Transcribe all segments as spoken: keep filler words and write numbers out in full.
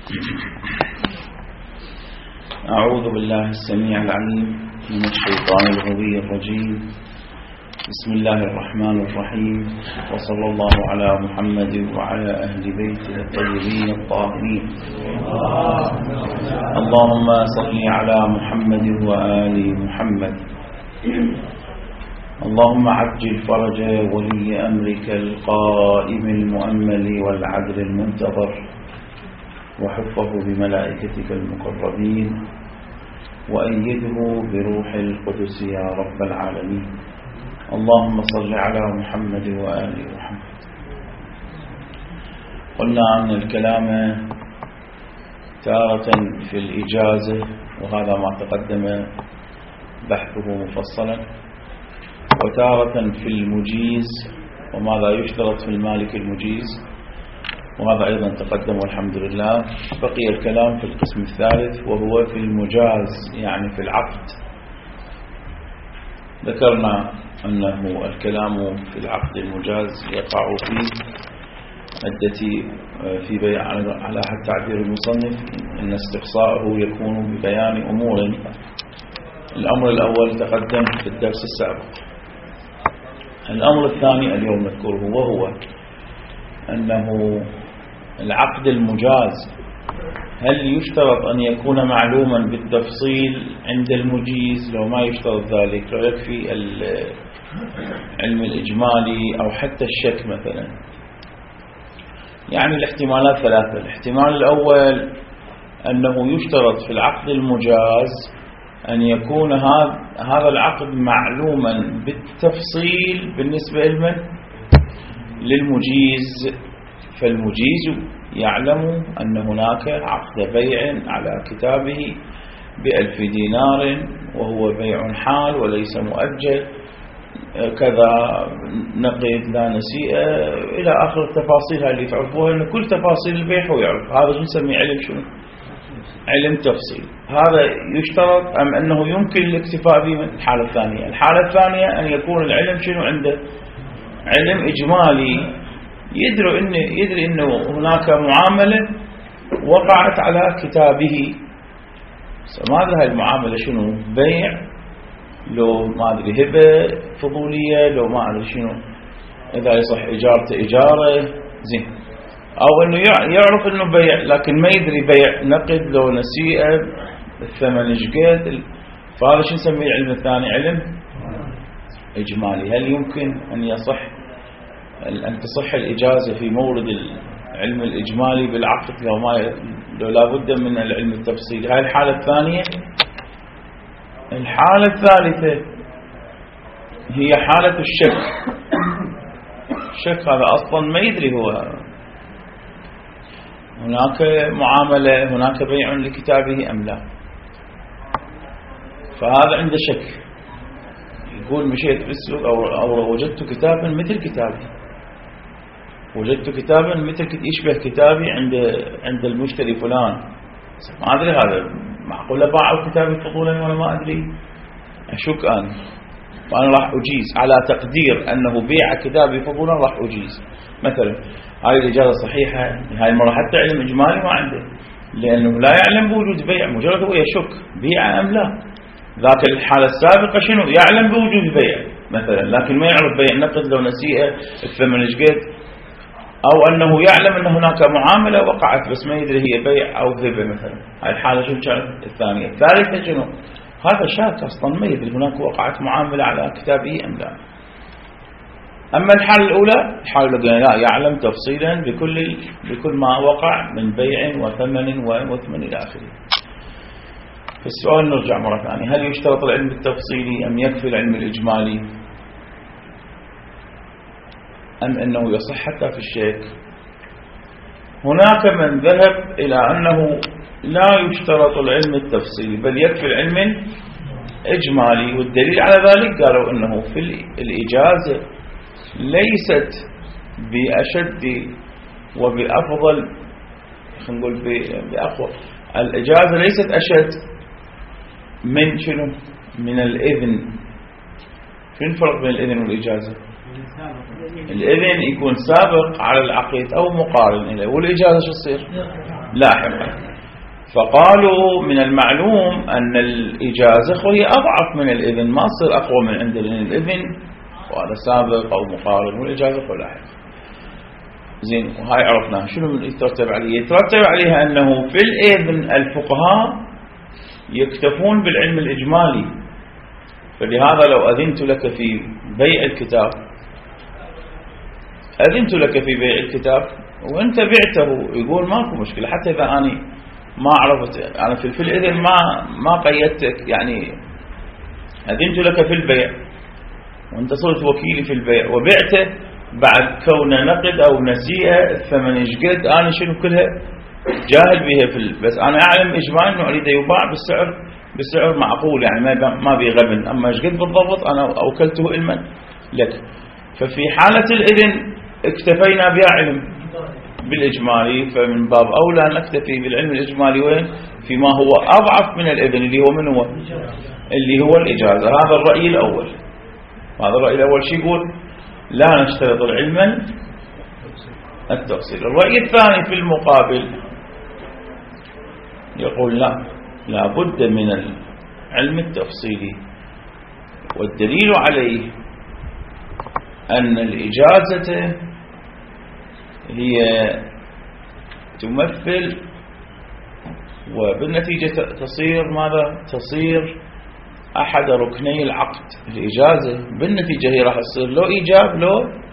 أعوذ بالله السميع العليم من الشيطان الغوي الرجيم. بسم الله الرحمن الرحيم، وصلى الله على محمد وعلى أهل بيته الطيبين الطاهرين. اللهم صل على محمد وآل محمد. اللهم عجل فرج ولي أمرك القائم المؤمل والعدل المنتظر، وحفظه بملائكتك المقربين، وأيده بروح القدس يا رب العالمين. اللهم صل على محمد وآل محمد. قلنا أن الكلام تارة في الإجازة، وهذا ما تقدم بحثه مفصلا، وتارة في المجيز وماذا يشترط في المالك المجيز، وهذا أيضا تقدم والحمد لله. بقي الكلام في القسم الثالث وهو في المجاز، يعني في العقد. ذكرنا أنه الكلام في العقد المجاز يقع فيه عدة في بيع على حد تعبير المصنف أن استقصاءه يكون ببيان أمور. الأمر الأول تقدم في الدرس السابق. الأمر الثاني اليوم نذكره، وهو أنه العقد المجاز هل يشترط أن يكون معلوما بالتفصيل عند المجيز؟ لو ما يشترط ذلك، لو يكفي العلم الإجمالي أو حتى الشك مثلا. يعني الاحتمالات ثلاثة. الاحتمال الأول أنه يشترط في العقد المجاز أن يكون هذا العقد معلوما بالتفصيل بالنسبة لمن؟ للمجيز. فالمجيز يعلم أن هناك عقد بيع على كتابه بألف دينار، وهو بيع حال وليس مؤجل، كذا نقد لا نسيء إلى آخر التفاصيل اللي تعرفوها، أن كل تفاصيل البيع هو يعرف. هذا نسميه علم شنو؟ علم تفصيل. هذا يشترط أم أنه يمكن الاكتفاء به؟ من الحالة الثانية. الحالة الثانية أن يكون العلم شنو عنده؟ علم إجمالي، يدري إنه يدري إنه هناك معاملة وقعت على كتابه. ماذا هاي المعاملة؟ شنو؟ بيع، لو ما أدري هبة فضولية، لو ما أدري شنو، إذا يصح إجارة إجارة، زين. أو إنه يعرف إنه بيع لكن ما يدري بيع نقد لو نسيئة، الثمن شقد. فهذا شو نسميه العلم الثاني؟ علم إجمالي. هل يمكن أن يصح أن تصح الإجازة في مورد العلم الإجمالي بالعقد لو ما لو لابد من العلم التفصيلي؟ هاي الحالة الثانية. الحالة الثالثة هي حالة الشك. الشك هذا أصلا ما يدري هو هناك معاملة، هناك بيع لكتابه أم لا. فهذا عنده شك، يقول مشيت في السوق أو, أو وجدت كتابا مثل كتابي، وجدت كتابا مثل يشبه كتابي عند عند المشتري فلان. ما أدري هذا معقولة باعوا كتابي فضولا ولا ما أدري، أشك أنا. فأنا راح أجيز على تقدير أنه بيع كتابي فضولا، راح أجيز. مثلا هاي الإجازة صحيحة، هاي المرة حتى علم إجمالي ما عنده، لأنه لا يعلم بوجود بيع، مجرد هو يشك بيع أم لا. ذاك الحالة السابقة شنو؟ يعلم بوجود بيع مثلا، لكن ما يعرف بيع نقد لو نسيئة، الثمن شقد. أو أنه يعلم أن هناك معاملة وقعت بس ما يدري هي بيع أو هبة مثلا. هاي الحالة شنو كانت؟ الثانية. الثالثة شنو؟ هذا شاك أصلا، ما يدري هناك وقعت معاملة على كتابه أم لا. أما الحالة الأولى، الحالة الأولى لا، يعلم تفصيلا بكل بكل ما وقع من بيع وثمن وثمن إلى آخره. في السؤال نرجع مرة ثانية، هل يشترط العلم التفصيلي أم يكفي العلم الإجمالي؟ أم أنه يصح حتى في الشك؟ هناك من ذهب إلى أنه لا يشترط العلم التفصيلي بل يكفي العلم الإجمالي، والدليل على ذلك قالوا أنه في الإجازة ليست بأشد وبأفضل، خلينا نقول بأقوى. الإجازة ليست أشد من شنو؟ من الإذن. شنو الفرق بين الإذن والإجازة؟ الإذن يكون سابق على العقد أو مقارن إليه، والإجازة شو تصير لاحقا. فقالوا من المعلوم أن الإجازة هي أضعف من الإذن، ما تصير أقوى من عند الإذن وهذا سابق أو مقارن، والإجازة لاحقا. زين، وهاي عرفناها. شنو يترتب عليه؟ يترتب عليها أنه في الإذن الفقهاء يكتفون بالعلم الإجمالي، فلهذا لو أذنت لك في بيع الكتاب أذنت لك في بيع الكتاب وأنت بعته، يقول ماكو مشكلة، حتى إذا أنا ما عرفت أنا في الإذن ما ما قيدتك، يعني أذنت لك في البيع وأنت صرت وكيلي في البيع وبعته بعد كونه نقد أو نسيئة الثمن يشقد، أنا شنو كلها جاهل بها في ال... بس أنا أعلم إجمالا أنه أريد يباع بالسعر بالسعر معقول، يعني ما ما بيغبن، أما يشقد بالضبط أنا أوكلته علما لك. ففي حالة الإذن اكتفينا بها علم بالإجمالي، فمن باب أولى أن نكتفي بالعلم الإجمالي وين فيما هو أضعف من الإذن اللي هو من هو اللي هو الإجازة. هذا الرأي الأول. هذا الرأي الأول شو يقول؟ لا نشترط العلم التفصيل. الرأي الثاني في المقابل يقول لا، لا بد من العلم التفصيلي، والدليل عليه أن الإجازة هي تمثل وبالنتيجة تصير ماذا؟ تصير أحد ركني العقد. الإجازة بالنتيجة هي راح تصير لو إيجاب لو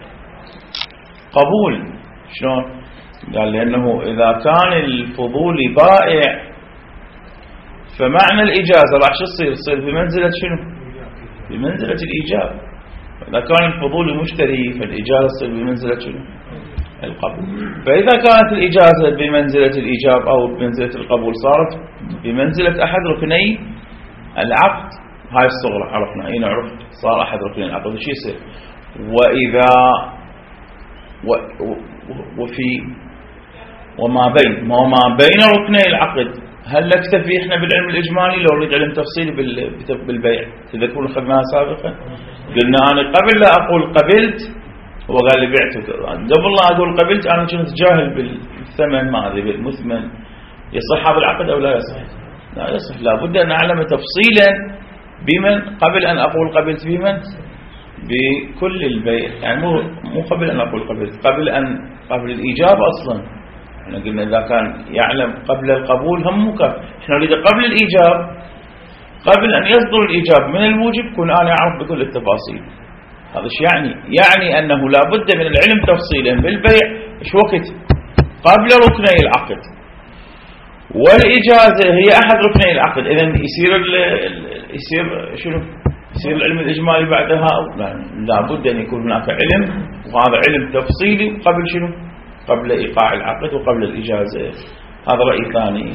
قبول. شلون؟ قال لأنه إذا كان الفضول بائع فمعنى الإجازة راح شو تصير؟ تصير بمنزلة شنو؟ بمنزلة الإيجاب. إذا كان الفضول مشتري فالإجازة تصير بمنزلة شنو؟ القبول. فإذا كانت الإجازة بمنزلة الإيجاب أو بمنزلة القبول صارت بمنزلة أحد ركني العقد. هاي الصغرى عرفنا، أين عرفت صار أحد ركني العقد وش يصير. وإذا و وفي وما بين وما بين ركني العقد، هل نكتفي احنا بالعلم الإجمالي لو نريد علم تفصيلي بالبيع؟ تذكرون خدناها سابقا، قلنا أنا قبل لا أقول قبلت هو قال لي بعته، قبل لا أقول قبلت أنا كنت جاهل بالثمن ما هذا بالمثمن، يصح هذا العقد أو لا يصح؟ لا يصح. لا بد أن أعلم تفصيلا بمن قبل أن أقول قبلت بمن بكل البيع، يعني مو مو قبل أن أقول قبلت، قبل أن قبل الإيجاب أصلا. احنا قلنا إذا كان يعلم قبل القبول هم مكان، احنا نريد قبل الإيجاب، قبل أن يصدر الإيجاب من الموجب كن أنا أعرف بكل التفاصيل. هذا ايش يعني؟ يعني أنه لا بد من العلم تفصيلا بالبيع ايش وقت؟ قبل ركني العقد. والإجازة هي أحد ركني العقد، إذن يصير يصير شنو؟ يصير العلم الإجمالي بعدها أو لا؟ لا بد أن يكون هناك علم، وهذا علم تفصيلي قبل شنو؟ قبل إيقاع العقد وقبل الإجازة. هذا رأي ثاني.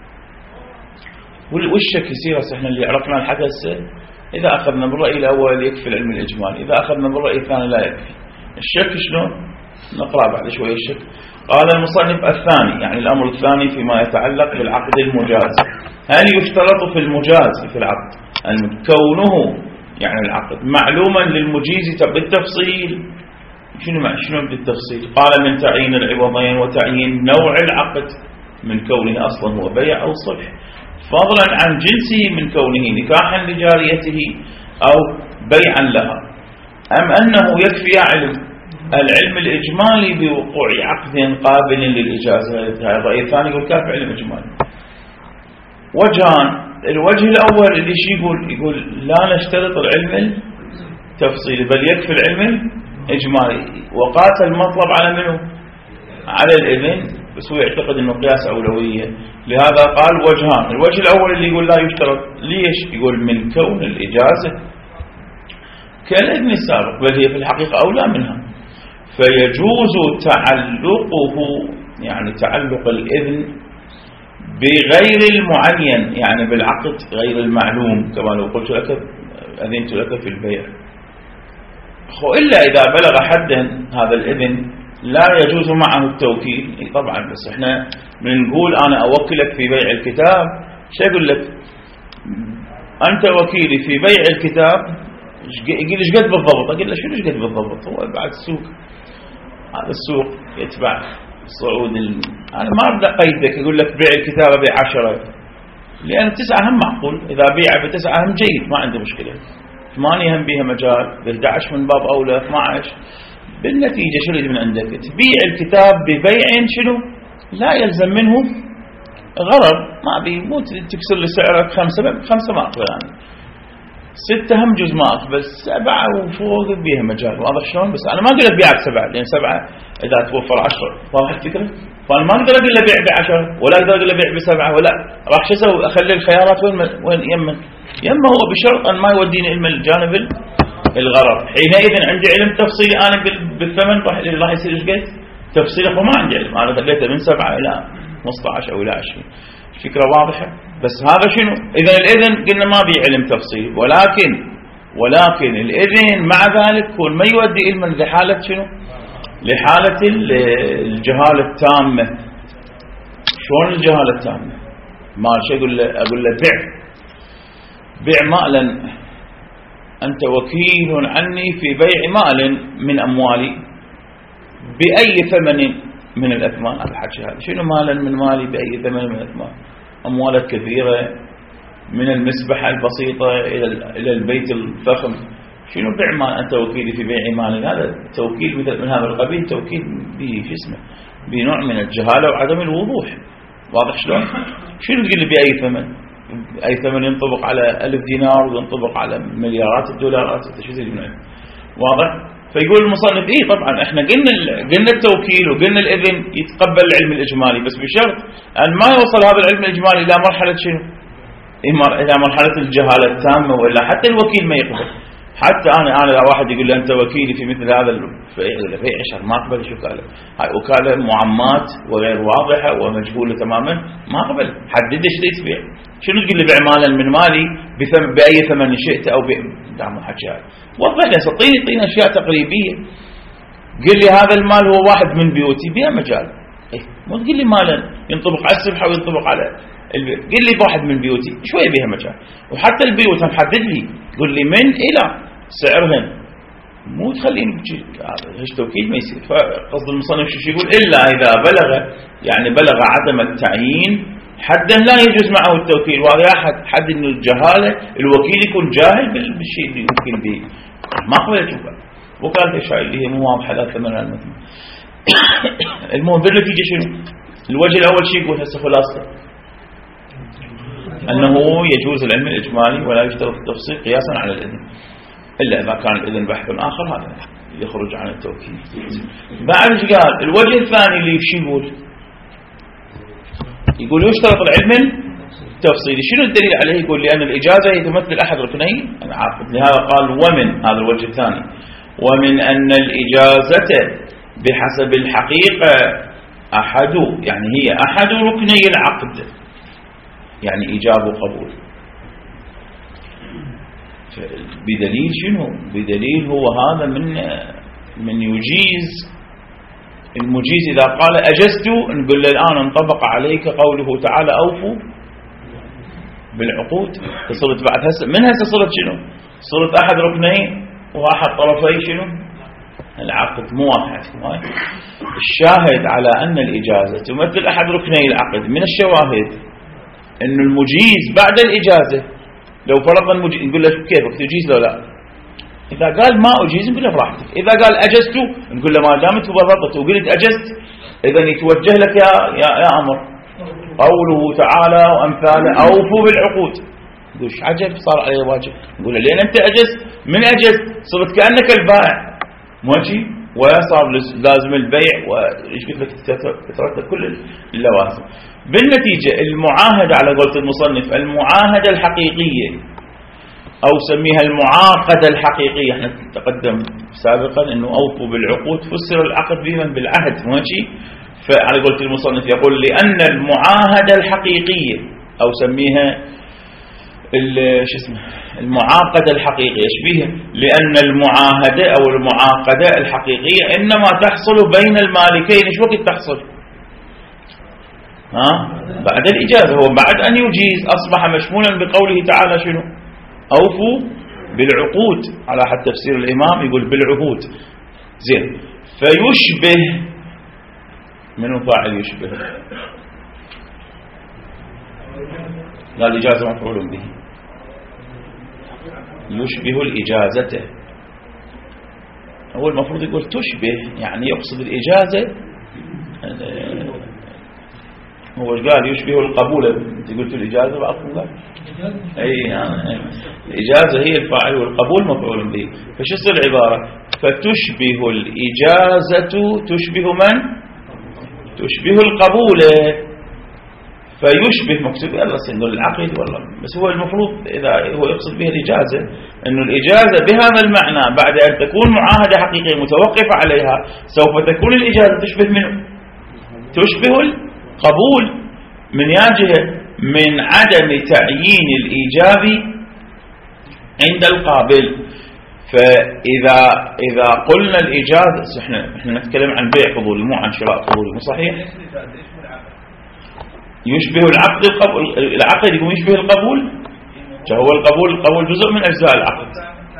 والشك يصير احنا اللي عرفنا الحدث إذا أخذنا بالرأي الأول يكفي العلم الإجمالي، إذا أخذنا بالرأي الثاني لا يكفي. الشك شنو؟ نقرأ بعد شوية الشك. قال المصنف الثاني، يعني الأمر الثاني فيما يتعلق بالعقد المجاز، هل يشترط في المجاز في العقد أن كونه يعني العقد معلوما للمجيز بالتفصيل؟ شنو معنى شنو بالتفصيل؟ قال من تعيين العوضين وتعيين نوع العقد من كونه أصلا هو بيع أو صلح، فضلا عن جنسه من كونه نكاحا لجاريته أو بيعا لها، أم أنه يكفي علم العلم الإجمالي بوقوع عقد قابل للإجازة؟ الرأي الثاني يقول كافي علم إجمالي. وجهان، الوجه الأول اللي شي يقول يقول لا نشترط العلم التفصيلي بل يكفي العلم الإجمالي، وقاس المطلب على منه؟ على الإذن، بس هو يعتقد أنه قياس أولوية، لهذا قال وجهان. الوجه الأول اللي يقول لا يشترط، ليش؟ يقول من كون الإجازة كالإذن السابق، بل هي في الحقيقة أولى منها، فيجوز تعلقه، يعني تعلق الإذن بغير المعين، يعني بالعقد غير المعلوم، كما لو قلت لك أذنت لك في البيع. إلا إذا بلغ حدا هذا الإذن لا يجوز معه التوكيل. طبعا بس احنا بنقول أنا أوكلك في بيع الكتاب، شو أقول لك؟ أنت وكيلي في بيع الكتاب، يقول ايش قد بالضبط؟ اقول له شنو ايش قد بالضبط؟ هو بعد السوق، هذا السوق يتبع صعود ال... انا ما ابدا قيدك اقول لك بيع الكتاب بعشرة، لان تسعة هم معقول، اذا بيع بتسعة هم جيد ما عنده مشكله، ثمانية هم بيها مجال، ب أحد عشر من باب اولى، اثني عشر. بالنتيجه شو يريد من عندك؟ تبيع الكتاب ببيع شنو؟ لا يلزم منه غرض، ما بي مو تكسر لي سعره خمسة، خمسة ما اقبل انا، ستة هم جزء ما اقبل، سبعة وفوق بيها مجال، واضح شلون؟ بس انا ما اقدر ابيع بسبعة، لان سبعة اذا توفر عشرة، واضح الفكره؟ فانا ما اقدر اقول له بيع بعشرة، ولا اقدر اقول له بيع بسبعة، ولا راح شو اسوي؟ اخلي الخيارات وين وين يمه يمه هو، بشرط ان ما يوديني الى الجانب الغرض. حينئذ عندي علم تفصيلي انا بالثمن، راح راح يصير ايش قد؟ تفصيلي ما عندي علم، انا خليته من سبعة الى خمسة عشر او الى عشرين. الفكره واضحه؟ بس هذا شنو؟ اذا الاذن قلنا ما بي علم تفصيلي، ولكن ولكن الاذن مع ذلك كون ما يودي علما لحاله شنو؟ لحاله الجهاله التامه. شلون الجهاله التامه؟ ما شو اقول له؟ اقول له بيع بيع مالا، انت وكيل عني في بيع مال من اموالي باي ثمن من الاثمان. هذا الحكي هذا شنو مالا من مالي باي ثمن من الاثمان؟ اموالك كثيره، من المسبحه البسيطه الى الى البيت الفخم. شنو بيع مال؟ انت وكيلي في بيع مال. هذا توكيل مثل من هذا القبيل، توكيل به شو اسمه، بنوع من الجهاله وعدم الوضوح. واضح شلون؟ شنو تقول لي باي ثمن؟ اي ثمن ينطبق على ألف دينار وينطبق على مليارات الدولارات، شو تريد منه؟ واضح؟ فيقول المصنف ايه طبعا احنا قلنا قلنا التوكيل وقلنا الاذن يتقبل العلم الاجمالي، بس بشرط ان ما يوصل هذا العلم الاجمالي الى مرحله شنو؟ الى مرحله الجهاله التامه، والا حتى الوكيل ما يقبل. حتى انا انا اذا واحد يقول لي انت وكيلي في مثل هذا البيع عشر، ما اقبل. شو قال؟ هاي وكاله معمات وغير واضحه ومجهوله تماما، ما اقبل. حدد ايش تبيع. شنو تقول لي بيع مالا من مالي بثمن باي ثمن شئت او ب دعم حكي هذا. وضح لي، اعطيني اعطيني اشياء تقريبيه. قل لي هذا المال هو واحد من بيوتي، بيها مجال. إيه؟ مو تقول لي مالا ينطبق على السبحه وينطبق على البيت. قل لي واحد من بيوتي شويه بيها مجال. وحتى البيوت هم حدد لي، قل لي من الى سعرهن، مو تخليني هيش توكيد ما يصير. فقصد المصنف شو يقول؟ الا اذا بلغ، يعني بلغ عدم التعيين حدا لا يجوز معه التوكيل. وهذا حد حد انه الجهاله، الوكيل يكون جاهل بالشيء اللي يوكل به، ما قبل تشوفه. وكاله الشيء اللي هي مو واضحه لا ثمن المثل. المهم بالنتيجه شنو؟ الوجه الاول شيء يقول هسه خلاصه انه يجوز العلم الاجمالي ولا يشترط التفصيل قياسا على الاذن، الا اذا كان الاذن بحث اخر هذا يخرج عن التوكيل. بعد ايش قال؟ الوجه الثاني اللي شو يقول؟ يقول يشترط العلم التفصيلي. شنو الدليل عليه؟ يقول لأن الإجازة هي تمثل أحد ركني العقد، لهذا قال ومن، هذا الوجه الثاني، ومن أن الإجازة بحسب الحقيقة أحد، يعني هي أحد ركني العقد، يعني إيجاب وقبول. بدليل شنو؟ بدليل هو هذا من من يجيز. المجيز إذا قال أجزت نقول له الآن انطبق عليك قوله تعالى أوفوا بالعقود. صرت بعد هسه من هسه صرت شنو؟ صرت أحد ركنين وأحد طرفي شنو؟ العقد، مو واحد. الشاهد على أن الإجازة تمثل أحد ركني العقد. من الشواهد أن المجيز بعد الإجازة، لو فرضنا المجيز نقول له كيفك تجيز لو لا؟ إذا قال ما أجيز نقول له براحتك. إذا قال أجزت نقول له ما دامت فرضت وقلت أجزت إذا يتوجه لك يا يا, يا أمر قوله تعالى وأمثاله أوفوا بالعقود. نقول ايش عجب صار عليه واجب؟ نقول له لين أنت أجزت، من أجزت صرت كأنك البائع ماشي، وصار لازم البيع وإيش قلت لك تترتب كل اللوازم. بالنتيجة المعاهدة على قولة المصنف، المعاهدة الحقيقية أو سميها المعاقدة الحقيقية. احنا تقدم سابقا أنه أوفوا بالعقود فسر العقد بمن بالعهد ماشي. فعلى قولة المصنف يقول لأن المعاهدة الحقيقية أو سميها شو اسمه المعاقدة الحقيقية، ايش بيها؟ لأن المعاهدة أو المعاقدة الحقيقية إنما تحصل بين المالكين. ايش وقت تحصل؟ ها؟ بعد الإجازة. هو بعد أن يجيز أصبح مشمولا بقوله تعالى شنو؟ أوفوا بالعقود على حد تفسير الإمام يقول بالعهود. زين، فيشبه، منو فاعل يشبه؟ لا، الإجازة مفعول به. يشبه الإجازة، هو المفروض يقول تشبه، يعني يقصد الإجازة. هو قال يشبه القبول، انت قلت الإجازة بأصل قال أي يعني الإجازة هي الفاعل والقبول مفعول به. فش يصير العبارة؟ فتشبه الإجازة تشبه من؟ تشبه القبول. فيشبه مكتوب يلا سنقول العقد والله، بس هو المفروض إذا هو يقصد به الإجازة أنه الإجازة بهذا المعنى بعد أن تكون معاهدة حقيقية متوقفة عليها سوف تكون الإجازة تشبه منه؟ تشبه القبول. من يجهة من عدم تعيين الإيجاب عند القابل. فإذا إذا قلنا الإجازة، احنا احنا نتكلم عن بيع فضولي مو عن شراء فضولي، مو صحيح؟ يشبه العقد القبول، العقد يكون يشبه القبول. هو القبول القبول جزء من أجزاء العقد.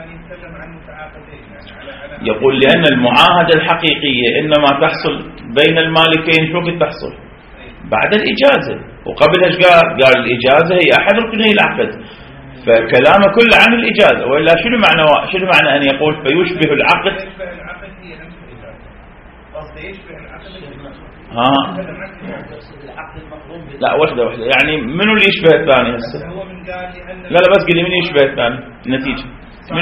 يقول لأن المعاهدة الحقيقية إنما تحصل بين المالكين شو قد تحصل؟ بعد الإجازة. وقبلها ايش قال؟ قال الإجازة هي أحد ركني العقد. فكلامه كله عن الإجازة، وإلا شنو معنى شنو معنى أن يقول فيشبه العقد؟ ها لا وحده وحده يعني منو اللي يشبه الثاني هسه؟ لا لا بس قل لي من يشبه الثاني النتيجة. من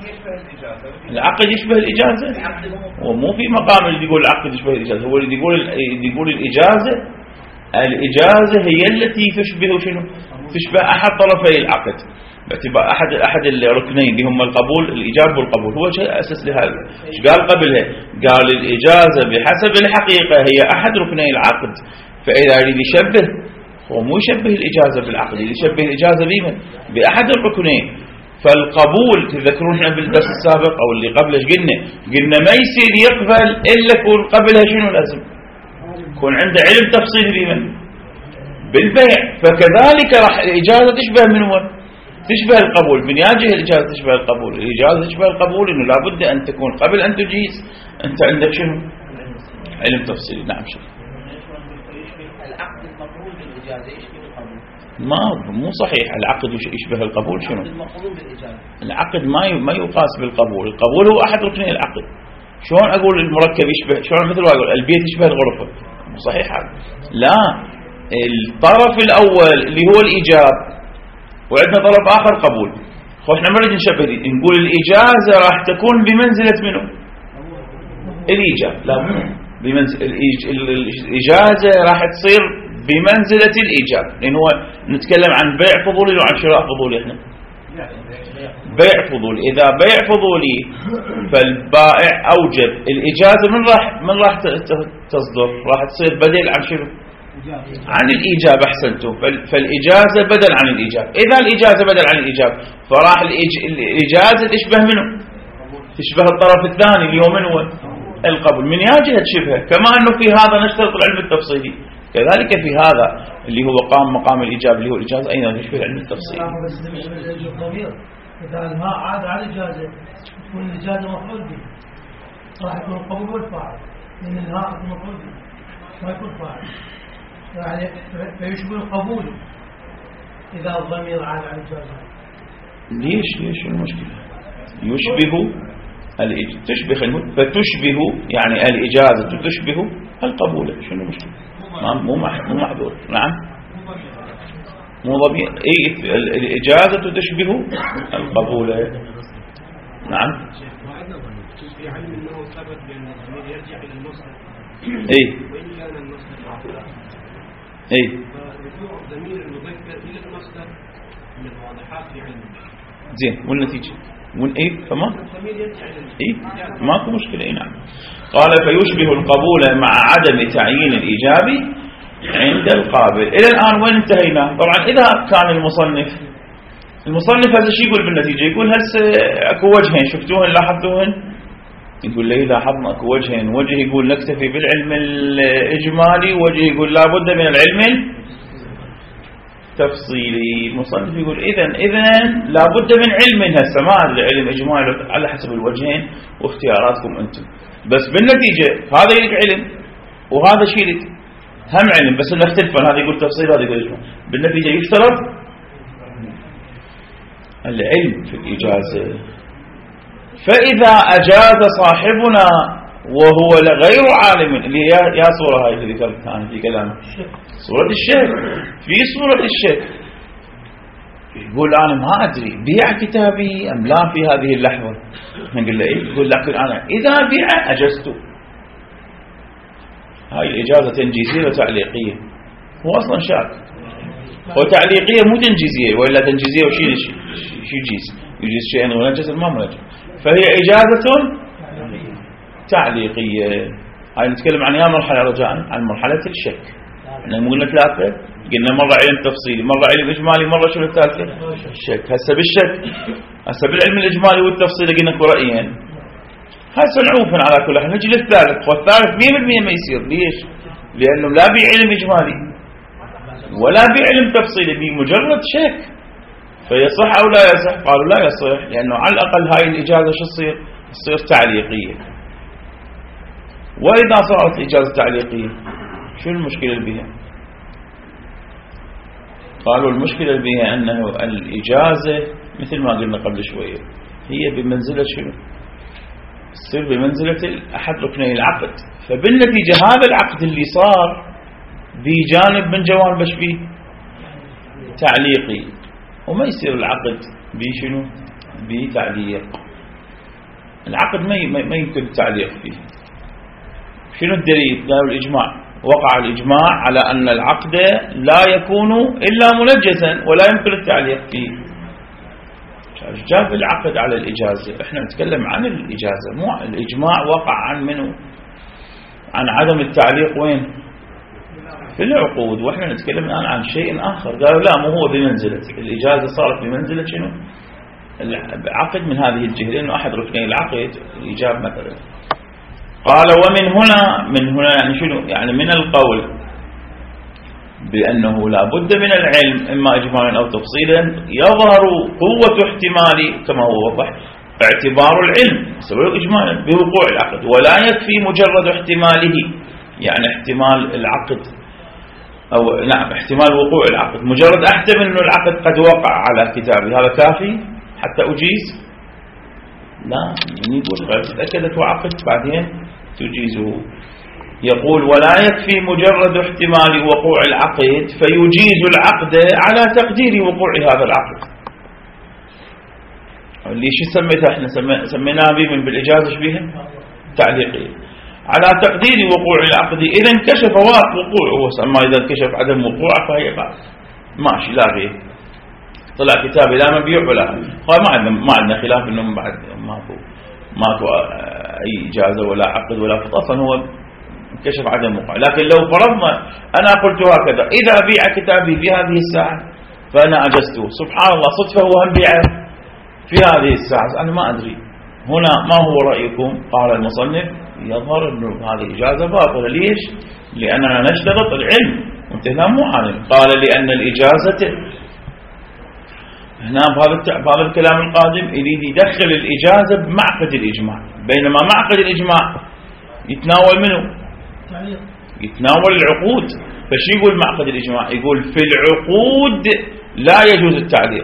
العقد يشبه الإجازة؟ ومو في مقام اللي يقول العقد يشبه الإجازة، هو اللي يقول يقول الإجازة الإجازة هي التي تشبه شنو؟ تشبه أحد طرفي العقد باعتبار أحد أحد الركنين اللي هم القبول، الإيجاب والقبول. هو شيء أساس لهذا. إيش قال قبلها؟ قال الإجازة بحسب الحقيقة هي أحد ركني العقد. فإذا يريد يشبه هو مو يشبه الإجازة بالعقد، يشبه الإجازة بمن؟ بأحد الركنين. فالقبول تذكرون احنا بالدرس السابق أو اللي قبله قلنا قلنا ما يصير يقبل إلا يكون قبلها شنو لازم؟ يكون عنده علم تفصيلي بمن؟ بالبيع. فكذلك راح الإجازة تشبه من هو؟ تشبه القبول. من ياجه الإجازة تشبه القبول؟ الإجازة تشبه القبول إنه لابد أن تكون قبل أن تجيز أنت عندك شنو؟ علم تفصيلي. نعم شوف العقد المقرون بالإجازة يشبه القبول. ما مو صحيح. العقد يشبه القبول شنو؟ العقد ما ما يقاس بالقبول. القبول هو أحد ركني العقد. شلون أقول المركب يشبه؟ شلون مثل ما أقول البيت يشبه الغرفة؟ مو صحيح هذا. لا، الطرف الأول اللي هو الإيجاب وعندنا طرف آخر قبول. خو احنا ما نريد نشبه، نقول الإجازة راح تكون بمنزلة منه؟ الإيجاب. لا مو بمنزلة الإجازة، راح تصير بمنزلة الإيجاب، لأن هو نتكلم عن بيع فضولي وعن شراء فضولي. احنا بيع فضولي. إذا بيع فضولي فالبائع أوجب الإجازة، من راح من راح تصدر؟ راح تصير بدل عن شنو؟ عن الإيجاب. أحسنتم. فالإجازة بدل عن الإيجاب. إذا الإجازة بدل عن الإيجاب فراح الإجازة تشبه منه؟ تشبه الطرف الثاني اللي هو من هو؟ القبول. من ياجهة تشبهه. كما أنه في هذا نشترط العلم التفصيلي، كذلك في هذا اللي هو قام مقام الإيجاب اللي هو الإجازة أيضا يشبه العلم التفصيلي. إذا الماء عاد على الإجازة تكون الإجازة مفعول به، راح يكون القبول والفاعل، لأن الماء يكون مفعول به ما يكون فاعل، يعني فيشبه القبول إذا الضمير عاد على الإجازة. ليش ليش المشكلة؟ يشبه الإجازة تشبه فتشبه يعني الإجازة تشبه القبول. شنو المشكلة؟ مو مو محذور. نعم مو ضمير. اي الإجازة تشبه القبول. نعم في علم انه ثبت بان الضمير يرجع الى المصدر. اي وان كان المصدر معطوفا. اي فرجوع الضمير المذكر الى المصدر من الواضحات في علم. زين والنتيجة من ايه فما الضمير يرجع الى ايه ماكو مشكلة. اي نعم. قال فيشبه القبول مع عدم تعيين الإيجاب عند القابل. إلى الآن وين انتهينا؟ طبعا إذا كان المصنف المصنف هذا شيء يقول بالنتيجة؟ يقول هسه اكو وجهين شفتوهن لاحظتوهن؟ يقول لي لاحظنا اكو وجهين. وجه يقول نكتفي بالعلم الإجمالي، وجه يقول لا بد من العلم تفصيلي. المصنف يقول إذن إذن لابد من علم هسه، ما أدري علم إجمالي على حسب الوجهين واختياراتكم أنتم، بس بالنتيجة هذا يلك علم وهذا شيء لك هم علم، بس اللي اختلفان، هذا يقول تفصيل هذا يقول إجمال. بالنتيجة يشترط العلم في الإجازة. فإذا أجاز صاحبنا وهو غير عالم، اللي يا صورة هاي اللي ذكرت أنا في كلامي، صورة الشيخ، في صورة الشيخ يقول أنا ما أدري بيع كتابي أم لا في هذه اللحظة، نقول له إيه؟ يقول لكن أنا إذا بيع أجزت. هاي الإجازة تنجيزية وتعليقية، هو أصلا شاك، هو تعليقية مو تنجيزية، وإلا تنجيزية وشي شي يجيز يجيز شيئا منجز ما منجز، فهي إجازة تعليقية. هاي نتكلم عن يا مرحلة رجاء، عن مرحلة الشك. احنا قلنا ثلاثة، قلنا مرة علم تفصيلي، مرة علم إجمالي، مرة شنو الثالثة؟ الشك. هسه بالشك، هسه بالعلم الإجمالي والتفصيلي قلنا رأيين، هسه نعوفا على كل حال نجي للثالث، والثالث مية بالمية ما يصير. ليش؟ لأنه لا بعلم إجمالي ولا بعلم تفصيلي، بمجرد شك، فيصح أو لا يصح؟ قالوا لا يصح، لأنه على الأقل هاي الإجازة شو تصير؟ تصير تعليقية. وإذا صارت إجازة تعليقية شو المشكلة اللي بها؟ قالوا المشكلة اللي بها أنه الإجازة مثل ما قلنا قبل شوية هي بمنزلة شنو؟ تصير بمنزلة أحد ركني العقد، فبالنتيجة هذا العقد اللي صار بجانب من جوانب بيه تعليقي، وما يصير العقد بشنو؟ بتعليق. العقد ما ما يمكن التعليق فيه. شنو الدليل؟ قالوا الإجماع، وقع الإجماع على أن العقد لا يكون إلا منجزا ولا يمكن التعليق فيه. جاب العقد على الإجازة، احنا نتكلم عن الإجازة، مو الإجماع وقع عن منه؟ عن عدم التعليق وين؟ في العقود، واحنا نتكلم الآن عن شيء آخر. قالوا لا، مو هو بمنزلة الإجازة، صارت بمنزلة شنو؟ العقد من هذه الجهة، لأنه أحد ركني العقد الإيجاب مثلا. قال ومن هنا، من هنا يعني شنو؟ يعني من القول بأنه لا بد من العلم إما إجمالا أو تفصيلا، يظهر قوة احتمال كما هو وضح اعتبار العلم سبب إجمالا بوقوع العقد، ولا يكفي مجرد احتماله، يعني احتمال العقد أو نعم احتمال وقوع العقد، مجرد أحتمل أن العقد قد وقع على كتابي، هذا كافي حتى أجيز؟ لا، يقول تأكدت وعقد بعدين تجيزه. يقول ولا يكفي مجرد احتمال وقوع العقد فيجيز العقد على تقدير وقوع هذا العقد. اللي شو سميتها احنا؟ سميناها بمن بالإجازة شبيها تعليقية على تقدير وقوع العقد. إذا انكشف وقوعه، أما إذا انكشف عدم وقوعه فهي ماشي لا غير، طلع كتابي لا مبيع ولا قال ما عندنا ما عندنا خلاف انه بعد ماكو ماكو اي اجازه ولا عقد ولا فط، اصلا هو انكشف عدم وقوع. لكن لو فرضنا انا قلت هكذا اذا بيع كتابي في هذه الساعه فانا اجزته، سبحان الله صدفه هو هم بيعه في هذه الساعه، انا ما ادري. هنا ما هو رايكم؟ قال المصنف يظهر انه هذه اجازه باطله. ليش؟ لاننا نشترط العلم وانت هنا مو عالم. قال لان الاجازه هنا بهذا الكلام القادم يريد يدخل الإجازة بمعقد الإجماع، بينما معقد الإجماع يتناول منه؟ يتناول العقود. فشي يقول معقد الإجماع؟ يقول في العقود لا يجوز التعليق.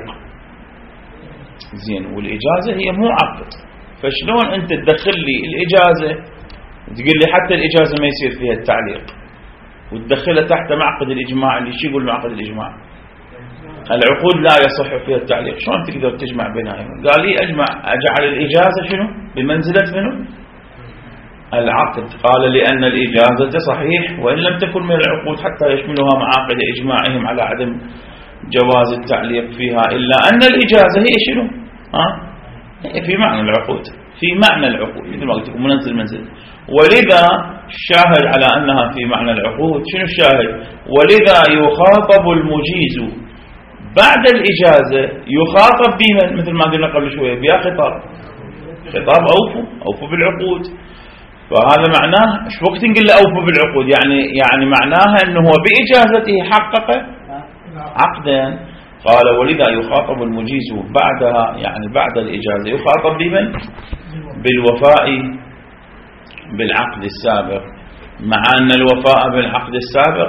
زين، والإجازة هي مو عقد، فشلون أنت تدخل لي الإجازة تقول لي حتى الإجازة ما يصير فيها التعليق وتدخلها تحت معقد الإجماع؟ اللي شي يقول معقد الإجماع؟ العقود لا يصح فيها التعليق. شلون تقدر تجمع بينهم؟ قال لي أجمع أجعل الإجازة شنو؟ بمنزلة منه؟ العقد. قال لأن الإجازة صحيح وإن لم تكن من العقود حتى يشملها معاقد إجماعهم على عدم جواز التعليق فيها، إلا أن الإجازة هي شنو؟ ها؟ هي في معنى العقود، في معنى العقود مثل ما قلت لكم منزل منزل. ولذا الشاهد على أنها في معنى العقود. شنو الشاهد؟ ولذا يخاطب المجيز بعد الإجازة، يخاطب بمن؟ مثل ما قلنا قبل شوية بها خطاب خطاب أوفوا أوفوا بالعقود. فهذا معناه ايش وقت نقول له أوفوا بالعقود؟ يعني يعني معناها أنه هو بإجازته حقق عقدا. قال ولذا يخاطب المجيز بعدها، يعني بعد الإجازة يخاطب بمن؟ بالوفاء بالعقد السابق، مع أن الوفاء بالعقد السابق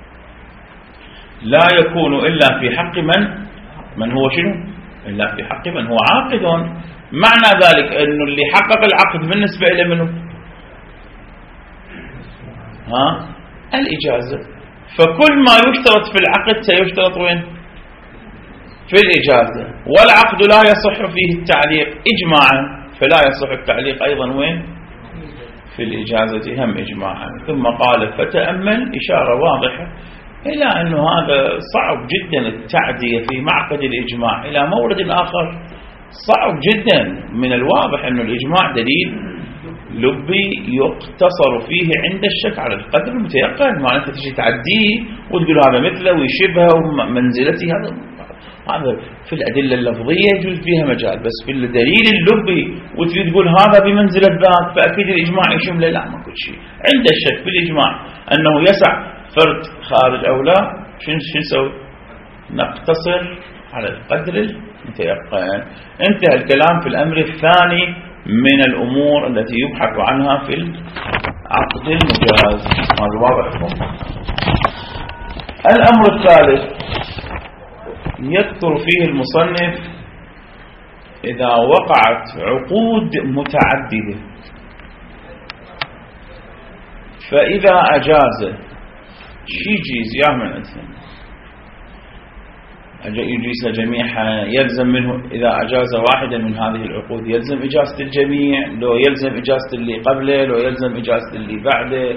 لا يكون إلا في حق من من هو شنو؟ إلا في حق من هو عاقد. معنى ذلك أنه اللي حقق العقد بالنسبة إلى منه ها الإجازة. فكل ما يشترط في العقد سيشترط وين؟ في الإجازة. والعقد لا يصح فيه التعليق إجماعا، فلا يصح التعليق أيضا وين؟ في الإجازة هم إجماعا. ثم قال فتأمل إشارة واضحة إلى أنه هذا صعب جدا التعدية في معقد الإجماع إلى مورد آخر، صعب جدا. من الواضح أن الإجماع دليل لبي يقتصر فيه عند الشك على القدر المتيقن، ما أنت تجي تعديه وتقول هذا مثله ويشبهه ومنزلته، هذا هذا في الأدلة اللفظية يجوز فيها مجال، بس في الدليل اللبي وتريد تقول هذا بمنزلة ذاك، فأكيد الإجماع يشمله. لا، ما كل شيء عند الشك في الإجماع أنه يسع فرد خارج أو لا، شنو نسوي؟ نقتصر على القدر المتيقن. انتهى الكلام في الأمر الثاني من الأمور التي يبحث عنها في العقد المجاز. هذا واضح لكم. الأمر الثالث يكثر فيه المصنف إذا وقعت عقود متعددة، فإذا أجاز شي يجيز يا من أنت يجيز جميعها، يلزم منه إذا أجاز واحدا من هذه العقود يلزم إجازة الجميع، لو يلزم إجازة اللي قبله، لو يلزم إجازة اللي بعده.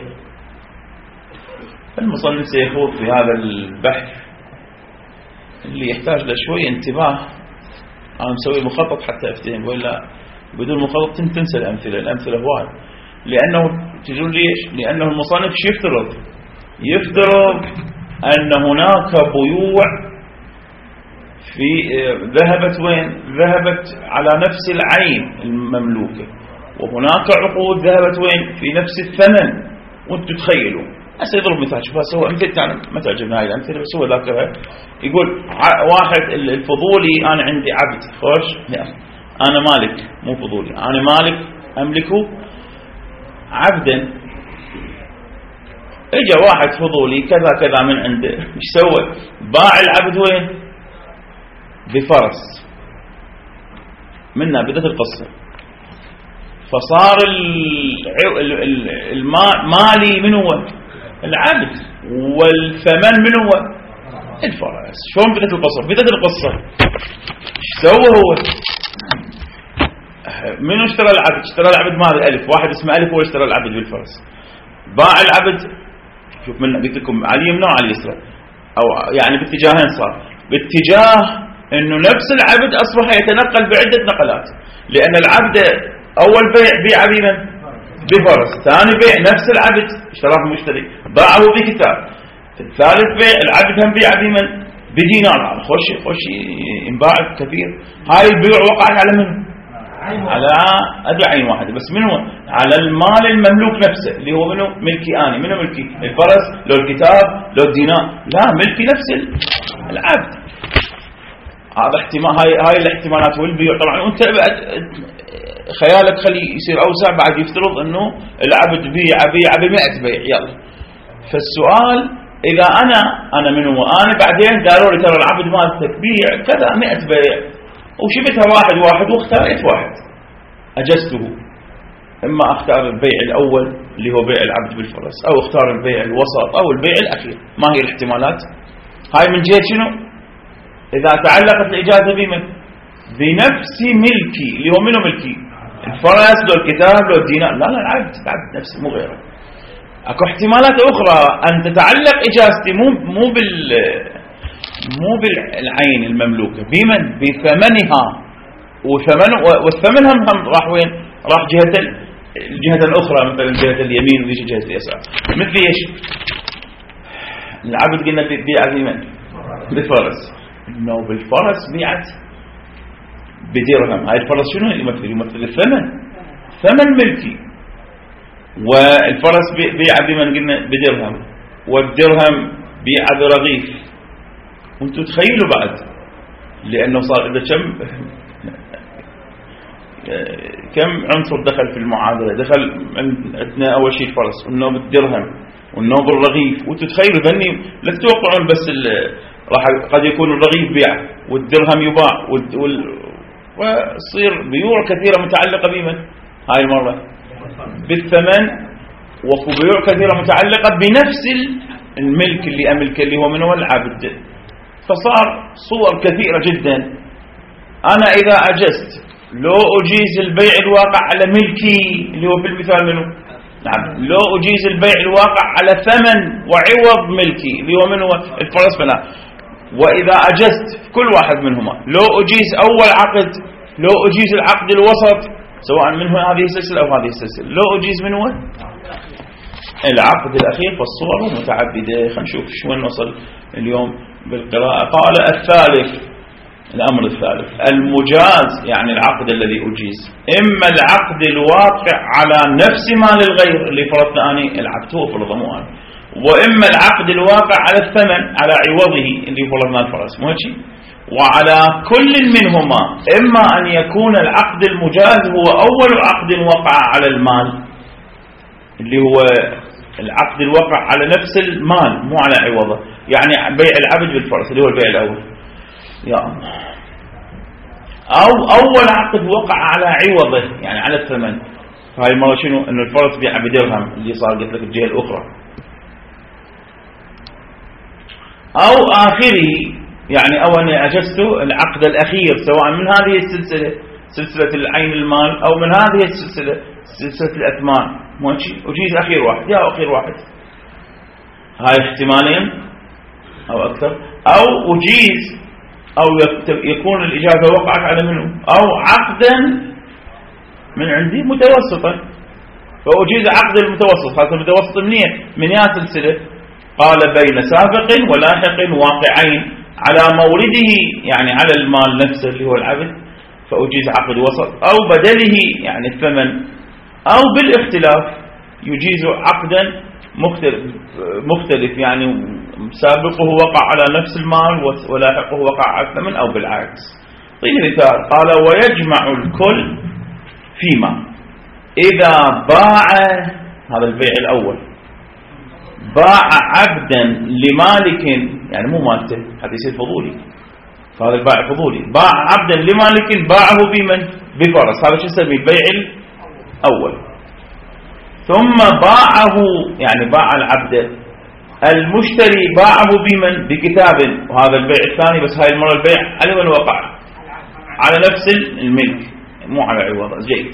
المصنف سيخوض في هذا البحث اللي يحتاج لشوي انتباه. أنا مسوي مخطط حتى أفتهم، وإلا بدون مخطط تنسى الأمثلة. الأمثلة هواي، لأنه تقول ليش؟ لأنه المصنف شو يفترض؟ يفترض أن هناك بيوع في ذهبت وين؟ ذهبت على نفس العين المملوكة، وهناك عقود ذهبت وين؟ في نفس الثمن. وانتم تخيلوا، هسه يضرب مثال، شوف هسه هو امثلة ما تعجبنا هاي الامثلة، بس هو ذاكرها. يقول واحد الفضولي أنا عندي عبد خوش، أنا مالك، مو فضولي، أنا مالك أملكه عبدا. اجى واحد فضولي كذا كذا من عنده، ايش سوى؟ باع العبد وين؟ بفرس. منها بدأت القصة، فصار المالي من هو؟ العبد، والثمن من هو؟ الفرس. شلون بدأت القصة؟ بدأت القصة ايش سوى هو؟ من اشترى العبد؟ اشترى العبد مال ألف، واحد اسمه ألف هو اشترى العبد بالفرس. باع العبد، شوف من قلت لكم على اليمنى وعلى اليسرى، او يعني باتجاهين صار. باتجاه انه نفس العبد اصبح يتنقل بعدة نقلات، لان العبد اول بيع بيع بمن؟ بفرس. ثاني بيع نفس العبد اشتراه المشتري باعه بكتاب. الثالث بيع العبد هم بيع بمن؟ بدينار. خوش خوش ينباع كثير. هاي البيع وقعت على من؟ على أدو عين واحدة، بس منه على المال المملوك نفسه اللي هو منه ملكي أنا. منه ملكي الفرس لو الكتاب لو الدينار؟ لا، ملكي نفس العبد. هذا احتمال، هاي هاي الاحتمالات والبيع. طبعا انت خيالك خلي يصير اوسع، بعد يفترض انه العبد بيع بيع بمئة بيع. يلا، فالسؤال اذا انا انا منه وانا بعدين قالوا لي ترى العبد مالتك بيع كذا مئة بيع، وشفتها واحد واحد واختاريت واحد، اجزته. اما اختار البيع الاول اللي هو بيع العبد بالفرس، او اختار البيع الوسط، او البيع الاخير. ما هي الاحتمالات؟ هاي من جهة شنو؟ إذا تعلقت الإجازة بمن؟ بنفس ملكي اللي هو منه ملكي؟ الفرس لو الكتاب لو الدينار؟ لا لا، العبد العبد نفسه مو غيره. اكو احتمالات أخرى أن تتعلق إجازتي مو مو بال مو بالعين المملوكة، بمن؟ بثمنها. وثمن والثمن هم, هم راح وين؟ راح جهة الجهة الأخرى، مثلا جهة اليمين ويجي جهة اليسار. مثل ايش؟ العبد قلنا بيع بمن؟ بالفرس. انه بالفرس بيعت بدرهم. هاي الفرس شنو يمثل؟ يمثل الثمن، ثمن ملكي. والفرس بيع بمن؟ قلنا بدرهم، والدرهم بيع برغيف. وانتم تخيلوا بعد، لأنه صار إذا كم كم عنصر دخل في المعادلة. دخل عندنا أول شيء الفرس والنوب الدرهم والنوب الرغيف، وانتم تخيلوا ذني لا تتوقعون بس راح قد يكون الرغيف بيع والدرهم يباع وال وتصير بيوع كثيرة متعلقة بمن هاي المرة بالثمن، وبيوع كثيرة متعلقة بنفس الملك اللي أملك اللي هو من هو العبد. فصار صور كثيرة جدا. أنا إذا أجزت لو أجيز البيع الواقع على ملكي اللي هو في المثال منه، نعم، لو أجيز البيع الواقع على ثمن وعوض ملكي اللي هو من هو الفرس فلا. وإذا أجزت كل واحد منهما، لو أجيز أول عقد، لو أجيز العقد الوسط سواء من هذه السلسلة أو هذه السلسلة، لو أجيز من هو العقد الأخير. فالصور متعددة. خلينا نشوف شو نوصل اليوم بالقراءة. قال الثالث، الأمر الثالث المجاز، يعني العقد الذي أجيز، إما العقد الواقع على نفس مال الغير اللي فرضنا أني العقد هو فرض مو أنا، وإما العقد الواقع على الثمن على عوضه اللي فرضنا الفرس مو هيك. وعلى كل منهما إما أن يكون العقد المجاز هو أول عقد وقع على المال اللي هو العقد الواقع على نفس المال مو على عوضه، يعني بيع العبد بالفرس اللي هو البيع الأول يا الله، أو أول عقد وقع على عوضه يعني على الثمن. هاي المرة شنو؟ إنه الفرس بيع بدرهم اللي صار قلت لك الجهة الأخرى، أو آخره يعني أو أني أجزت العقد الأخير سواء من هذه السلسلة سلسلة العين المال أو من هذه السلسلة سلسلة الأثمان مو شيء، أجيز أخير واحد يا أخير واحد. هاي احتمالين أو أكثر. أو أجيز أو يكون الإجازة وقعت على منه، أو عقدا من عندي متوسطا فأجيز عقد المتوسط. هذا المتوسط منين؟ من يا سلسلة؟ قال بين سابق ولاحق واقعين على مورده يعني على المال نفسه اللي هو العبد، فأجيز عقد وسط، أو بدله يعني الثمن، أو بالاختلاف يجيز عقدا مختلف, مختلف يعني سابقه وقع على نفس المال ولاحقه وقع على الثمن أو بالعكس. طيب مثال قال ويجمع الكل فيما إذا باع، هذا البيع الأول، باع عبدا لمالك يعني مو مالته حتى يصير فضولي، فهذا الباع فضولي، باع عبدا لمالك باعه بمن؟ بفرس، هذا شو يسميه البيع الأول. ثم باعه يعني باع العبد المشتري باعه بمن؟ بكتاب، وهذا البيع الثاني بس هاي المرة البيع على من وقع؟ على نفس الملك مو على عوض. جيد.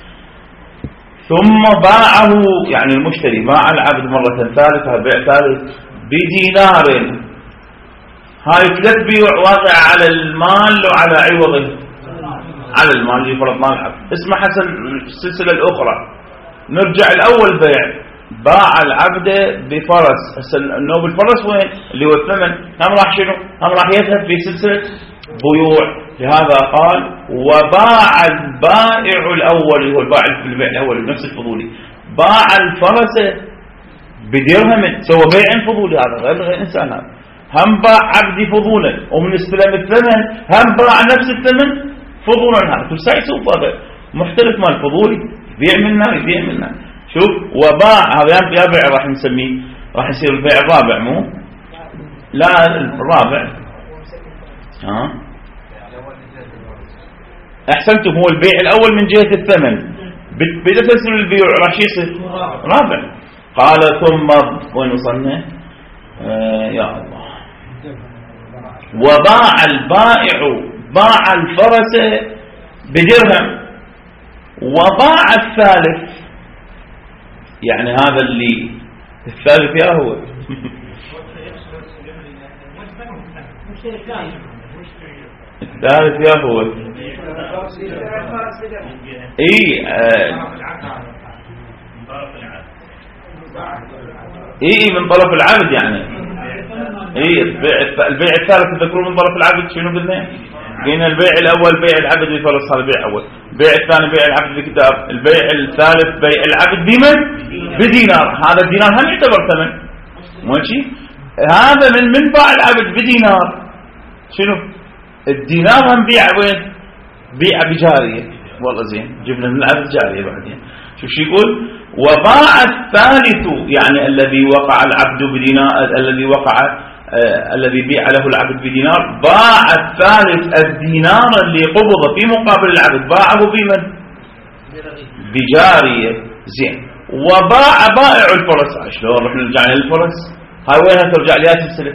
ثم باعه يعني المشتري باع العبد مرة ثالثة بيع ثالث بدينار، هاي ثلاث بيوع واقع على المال وعلى عوضه على المال اللي فرضناه العبد. اسمه حسن السلسلة الأخرى. نرجع الأول بيع باع العبد بفرس، النوب الفرس وين اللي هو الثمن، هم راح شنو؟ هم راح يذهب في سلسلة بيوع. لهذا قال وباع البائع الأول اللي هو البائع في البيع الأول نفس الفضولي، باع الفرس بدرهم، سوى بيع فضولي، هذا غير غير إنسان، هذا هم باع عبدي فضولا ومن استلم الثمن هم باع نفس الثمن فضولا. هذا تساعد سوف هذا محترف مال فضولي يبيع منا يبيع منا. شوف وباع هذا يا بيع راح نسميه راح يصير البيع الرابع مو لا الرابع ها احسنتم، هو البيع الاول من جهة الثمن بتسلسل البيوع راح يصير رابع. قال ثم وين وصلنا؟ آه يا الله. وباع البائع باع الفرس بدرهم وباع الثالث، يعني هذا اللي الثالث يا هو الثالث يا هو اي آه اي من طرف العبد يعني اي البيع الثالث تذكرون من طرف العبد شنو قلنا؟ قلنا البيع الاول بيع العبد بفرس، هذا بيع اول. البيع الثاني بيع العبد بكتاب. البيع الثالث بيع العبد بمن؟ بدينار. هذا الدينار هم يعتبر ثمن ماشي. هذا من من باع العبد بدينار شنو الدينار هم بيع وين؟ بيع بجارية. والله زين جبنا من العبد جارية بعدين. شوف شو يقول وباع الثالث يعني الذي وقع العبد بدينار الذي وقع آه الذي بيع له العبد بدينار باع الثالث الدينار اللي قبض في مقابل العبد باعه بمن؟ بجارية. زين وباع بائع الفرس. شلون رح نرجع للفرس؟ هاي وينها ترجع لها سلسلة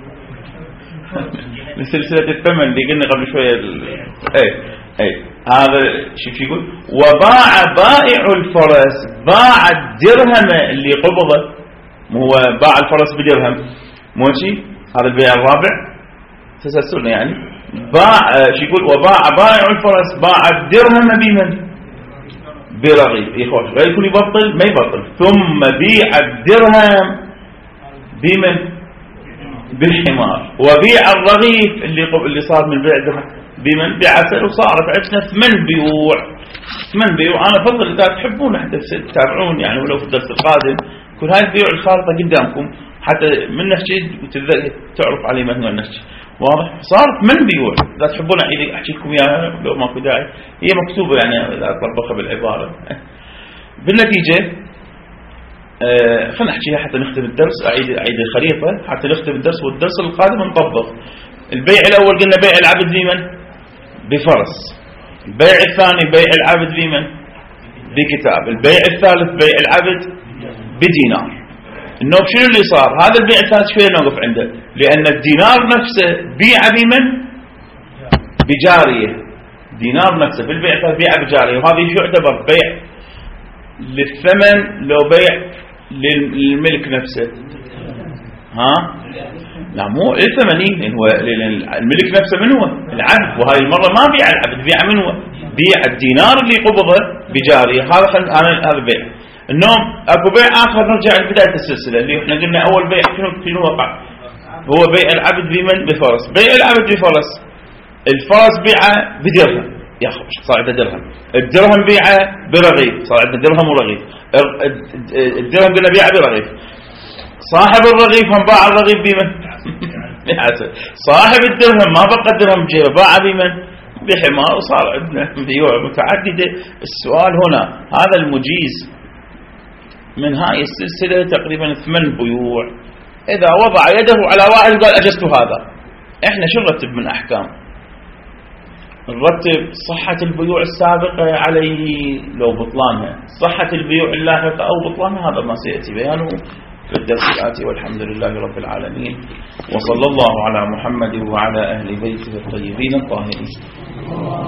لسلسلة الثمن اللي قلنا قبل شوية ال... اي اي هذا شو يقول وباع بائع الفرس باع الدرهم اللي قبضه. مو هو باع الفرس بدرهم مو شيء هذا البيع الرابع تسلسلنا يعني باع شو يقول وباع بائع الفرس باع الدرهم بمن؟ برغيف. يا اخوان غير يكون يبطل ما يبطل. ثم بيع الدرهم بمن؟ بالحمار. وبيع الرغيف اللي اللي صار من بيع الدرهم بمن؟ بعسل. وصارت عندنا ثمان بيوع. ثمان بيوع. انا افضل اذا تحبون حتى تتابعون يعني ولو في الدرس القادم كل هاي البيوع الخارطه قدامكم حتى من نحكي تعرف عليه من هو النحكي. واضح؟ صارت من بيوع. اذا تحبون اعيد احكي لكم اياها لو ماكو داعي هي مكتوبه يعني اذا طبقها بالعباره. بالنتيجه آه خلينا نحكيها حتى نختم الدرس. اعيد اعيد الخريطه حتى نختم الدرس والدرس القادم نطبق. البيع الاول قلنا بيع العبد بمن؟ بفرس. البيع الثاني بيع العبد بمن؟ بكتاب. البيع الثالث بيع العبد بدينار. النوب شنو اللي صار؟ هذا البيع الثالث شويه نوقف عنده لان الدينار نفسه بيع بمن؟ بجاريه. دينار نفسه بالبيع الثالث بيع بجاريه. وهذا شو يعتبر بيع للثمن لو بيع للملك نفسه؟ ها لا مو الثمنين هو الملك نفسه من هو؟ العبد. وهاي المره ما بيع العبد بيع من هو؟ بيع الدينار اللي قبضه بجاريه. هذا خل هذا بيع. النوم اكو بيع اخر نرجع لبدايه السلسله اللي احنا قلنا اول بيع شنو شنو وقع؟ هو بيع العبد بمن؟ بفرس. بيع العبد بفرس الفرس بيعه بدرهم يا اخي صار عنده درهم. الدرهم بيعه برغيف صار عنده درهم ورغيف. الدرهم قلنا بيعه برغيف. صاحب الرغيف هم باع الرغيف بمن؟ صاحب الدرهم ما بقى درهم بجيبه باع بمن؟ بحمار. وصار عندنا بيوع متعدده. السؤال هنا هذا المجيز من هاي السلسلة تقريبا ثمان بيوع إذا وضع يده على واحد قال أجزت هذا إحنا شو نرتب من أحكام؟ نرتب صحة البيوع السابقة عليه لو بطلانها صحة البيوع اللاحقة أو بطلانها هذا ما سيأتي بيانه في الدرس الآتي. والحمد لله رب العالمين وصلى الله على محمد وعلى أهل بيته الطيبين الطاهرين.